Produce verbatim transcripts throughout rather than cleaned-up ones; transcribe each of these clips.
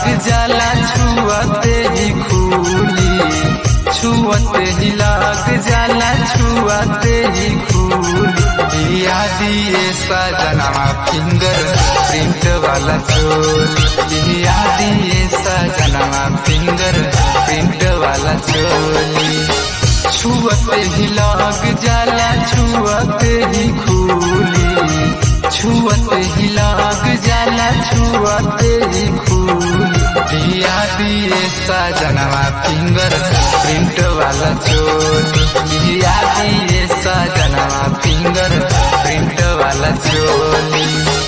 जाला छुअते ही खूली, छुअते ही लाग जाला छुअते ही खूली। दिया दिए सजनवा फिंगर प्रिंट वाला चोली, दिया दिए सजनवा फिंगर प्रिंट वाला चोली। छुअते ही लाग जाला छुअते ही खूली, छुअते ही लाग जाला छुअते ही खूली। दिया दिए सजनवा फिंगर प्रिंट वाला चोली, दिया दिए सजनवा फिंगर प्रिंट वाला चोली,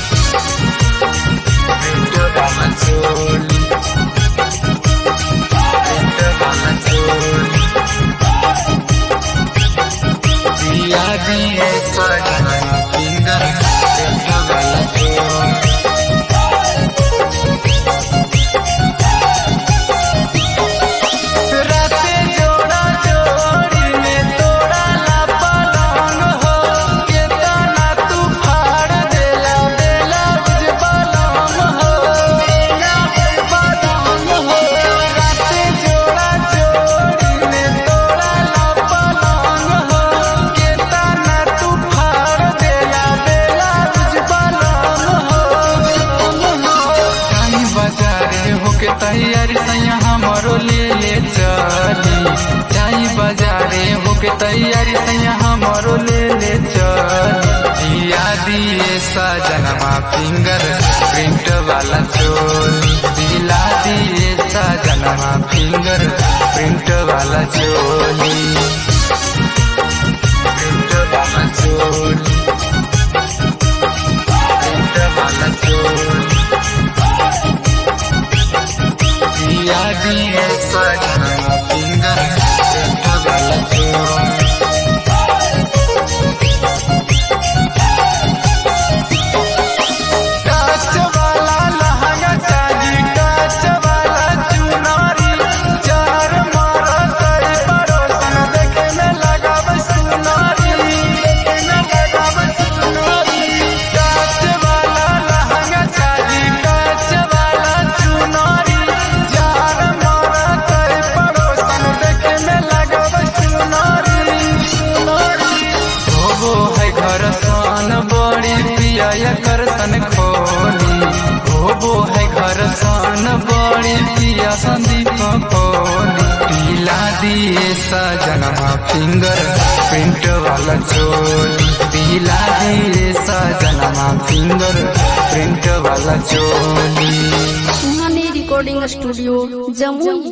प्रिंट वाला चोली, प्रिंट वाला चोली। दिया दिए सजनवा फिंगर प्रिंट वाला चोली। तैयारी सैया हमरो ले ले चली, जाई बाजारे होके तैयारी सैया हमरो ले ले चली। दिया दिए सजनवा फिंगर प्रिंट वाला चोली, दिला दिए सजनवा फिंगर प्रिंट वाला चोली, प्रिंट वाला चोली, प्रिंट वाला चोली। दिया दिए सजनवा फिंगर प्रिंट वाला चोली। कांच वाला लहंगा चाही, कांच वाला चुनरी, चार मारा कई पड़ोसन देखे में लगाव सुनारी, देखे में लगाव सुनारी। कांच वाला लहंगा चाही, कांच वाला चुनरी, कर सन खोली, होबो है घर सन बड़ी पिया संदीप खोली। दिला दिए सजनवा फिंगर प्रिंट वाला चोली, दिला दिए सजनवा फिंगर प्रिंट वाला चोली। Suhani recording studio Jamui.